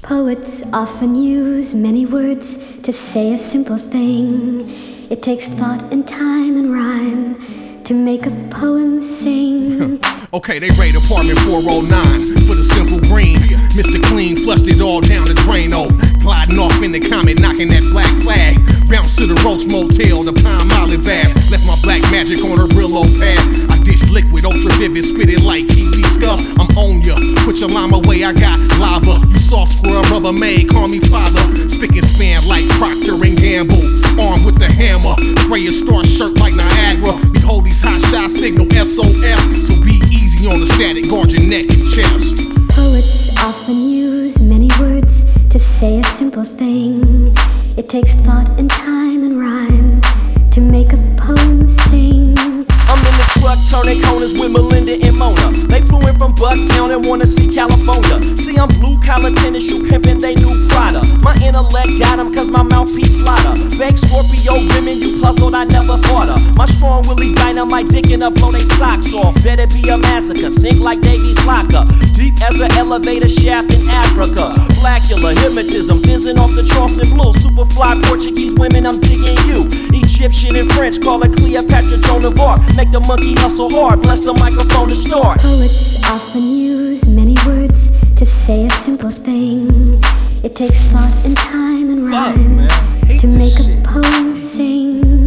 Poets often use many words to say a simple thing. It takes thought and time and rhyme to make a poem sing. Okay, they raid apartment 409 for the simple green. Mr. Clean flushed it all down the drain. Oh, gliding off in the comet, knocking that black flag. Bounce to the Roach Motel, the Palm Olive ass. Left my black magic on her Brillo pad. I dish liquid, ultra vivid, spit it like kiwi scuff. I'm on ya, put your llama away, I got lava. You soft squirrel, rubber maid, call me father. Spick and span like Procter and Gamble. Armed with the hammer, spray a star shirt like Niagara. Behold these hot shots, signal SOS. So be easy on the static, guard your neck and chest. Poets often use many words to say a simple thing. It takes thought and time and rhyme to make a poem sing. I'm in the truck turning corners with Melinda and Mona. They flew in from Bucktown and wanna see California. See, I'm blue collar tennis shoe pimpin', they new Prada. My intellect got 'em cause my mouthpiece slaughter. Beg Scorpio women, you puzzled, I never fought her. My strong Willie dynamite dickin' up, blow they socks off. Better be a massacre, sink like Davies Locker. Deep as an elevator shaft in Africa. Blackula, hypnotism, fizzing off the Charleston Blue. Superfly Portuguese women, I'm digging you. Egyptian and French, call it Cleopatra, Joan of Arc. Make the monkey hustle hard, bless the microphone to start. Poets often use many words to say a simple thing. It takes thought and time and rhyme to make a poem sing.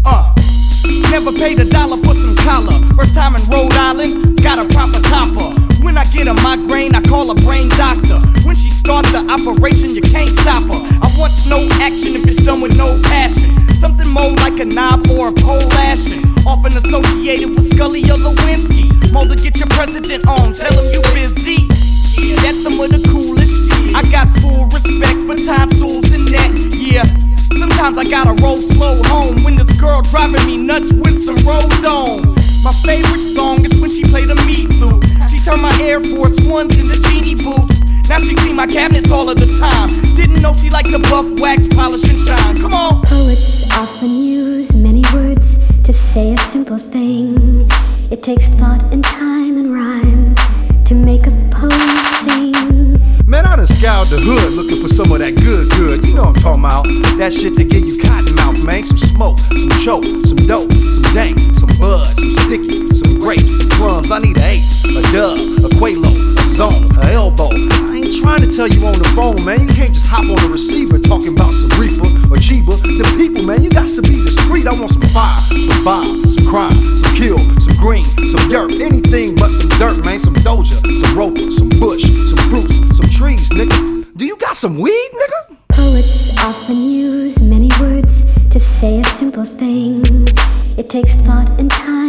Never paid $1 for some collar. First time in Rhode Island, got a proper topper. When I get a migraine, I call a brain doctor. When she starts the operation, you can't stop her. I want no action if it's done with no passion. Something more like a knob or a pole lashing. Often associated with Scully or Lewinsky. Mulder, get your president on, tell him you busy. Yeah, that's some of the coolest shit. I got full respect for tonsils and that, yeah. Sometimes I gotta roll slow home when this girl driving me nuts with some Rodone. My favorite song is when she played a me flute. She turned my Air Force Ones into genie boots. Now she clean my cabinets all of the time. Didn't know she liked to buff, wax, polish, and shine. Come on. Poets often use many words to say a simple thing. It takes thought and time and rhyme to make a poem sing. Man, I done scoured the hood looking for some of that good. You know what I'm talking about. That shit to give you cotton mouth, man. Some smoke, some choke, some dope, some dank, some bud, some sticky, some grapes, some crumbs. I need an 8, a dub, a Quelo, a zone, a elbow. I ain't trying to tell you on the phone, man. You can't just hop on the receiver talking about some reefer or Chiba. The people, man, you got to be discreet. I want some fire, some vibe, some crime, some kill, some green, some dirt. Anything but some dirt, man. Some Doja, some Roper, some Bush, some fruits, some trees, nigga. Do you got some weed, nigga? Poets often use many words to say a simple thing. It takes thought and time